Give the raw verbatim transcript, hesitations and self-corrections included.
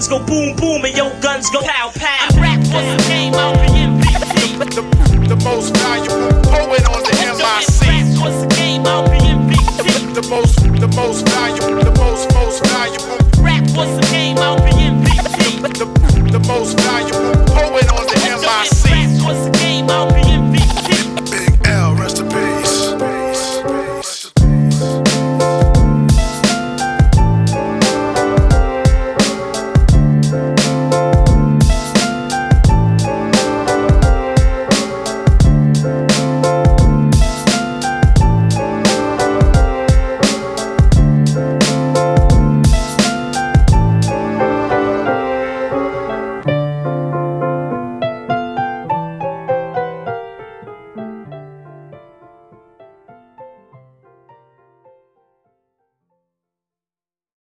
guns go boom boom and your guns go pow pow. I rap was a game, I'll be M V P. The, the most valuable poet on the M I C. Rap was a game, I'll be M V P. The most, the most valuable, the most, most valuable. Rap was a game, I'll be M V P. The, the most valuable poet on the M I C. Rap was a game, I'll be M V P.